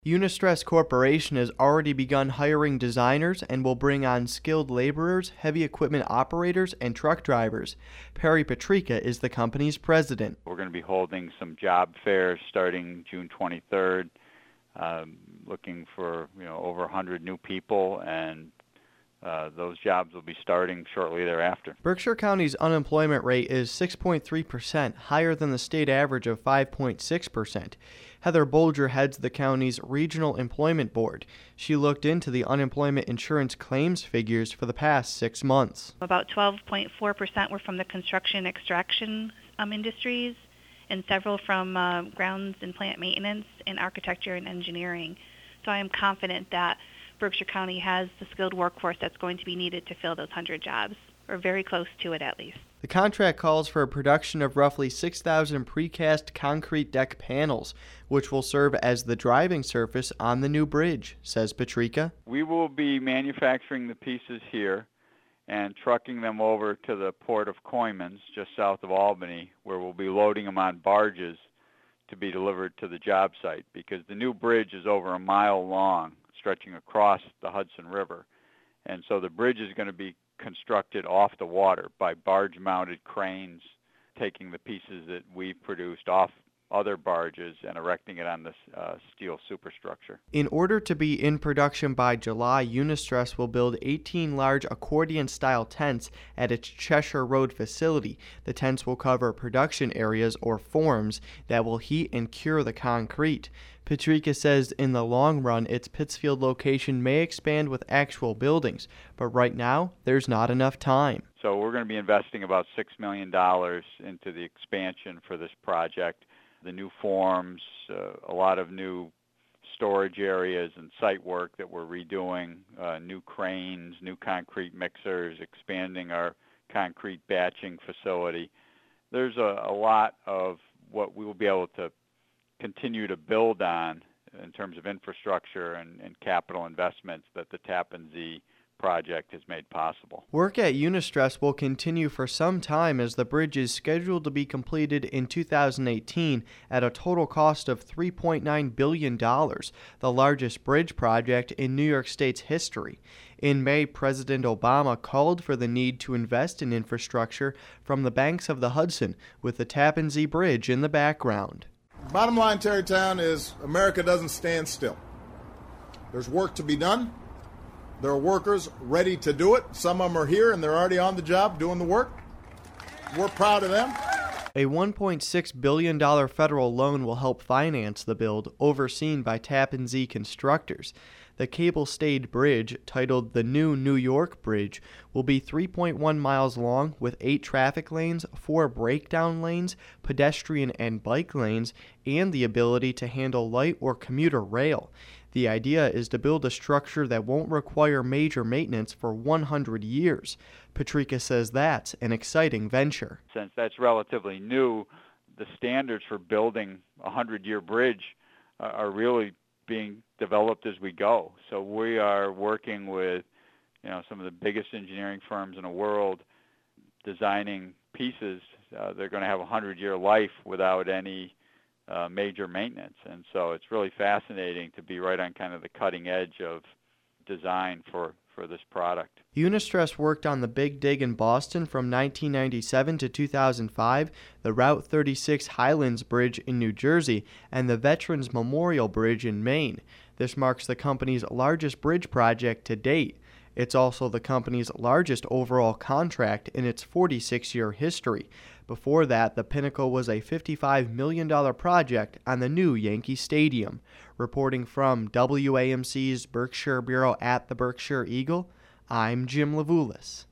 Unistress Corporation has already begun hiring designers and will bring on skilled laborers, heavy equipment operators, and truck drivers. Perry Petrika is the company's president. We're going to be holding some job fairs starting June 23rd, looking for over 100 new people, and those jobs will be starting shortly thereafter. Berkshire County's unemployment rate is 6.3%, higher than the state average of 5.6%. Heather Bolger heads the county's Regional Employment Board. She looked into the unemployment insurance claims figures for the past 6 months. About 12.4% were from the construction extraction industries, and several from grounds and plant maintenance and architecture and engineering. So I am confident that Berkshire County has the skilled workforce that's going to be needed to fill those 100 jobs, or very close to it at least. The contract calls for a production of roughly 6,000 precast concrete deck panels, which will serve as the driving surface on the new bridge, says Petrika. We will be manufacturing the pieces here and trucking them over to the port of Coymans, just south of Albany, where we'll be loading them on barges to be delivered to the job site, because the new bridge is over a mile long, stretching across the Hudson River. And so the bridge is going to be constructed off the water by barge-mounted cranes, taking the pieces that we've produced off other barges and erecting it on this steel superstructure. In order to be in production by July, Unistress will build 18 large accordion-style tents at its Cheshire Road facility. The tents will cover production areas or forms that will heat and cure the concrete. Petrika says in the long run, its Pittsfield location may expand with actual buildings, but right now, there's not enough time. So we're going to be investing about $6 million into the expansion for this project. The new forms, a lot of new storage areas and site work that we're redoing, new cranes, new concrete mixers, expanding our concrete batching facility. There's a lot of what we will be able to continue to build on in terms of infrastructure and capital investments that the Tappan Zee project has made possible. Work at Unistress will continue for some time, as the bridge is scheduled to be completed in 2018 at a total cost of $3.9 billion, the largest bridge project in New York State's history. In May, President Obama called for the need to invest in infrastructure from the banks of the Hudson, with the Tappan Zee Bridge in the background. Bottom line, Tarrytown, is America doesn't stand still. There's work to be done. There are workers ready to do it. Some of them are here and they're already on the job doing the work. We're proud of them. A $1.6 billion federal loan will help finance the build, overseen by Tappan Zee constructors. The cable-stayed bridge, titled the New New York Bridge, will be 3.1 miles long with 8 traffic lanes, 4 breakdown lanes, pedestrian and bike lanes, and the ability to handle light or commuter rail. The idea is to build a structure that won't require major maintenance for 100 years. Petrika says that's an exciting venture. Since that's relatively new, the standards for building a 100-year bridge are really being developed as we go. So we are working with some of the biggest engineering firms in the world, designing pieces. They're going to have a 100-year life without any major maintenance. And so it's really fascinating to be right on kind of the cutting edge of design for this product. Unistress worked on the Big Dig in Boston from 1997 to 2005, the Route 36 Highlands Bridge in New Jersey, and the Veterans Memorial Bridge in Maine. This marks the company's largest bridge project to date. It's also the company's largest overall contract in its 46-year history. Before that, the pinnacle was a $55 million project on the new Yankee Stadium. Reporting from WAMC's Berkshire Bureau at the Berkshire Eagle, I'm Jim Levulis.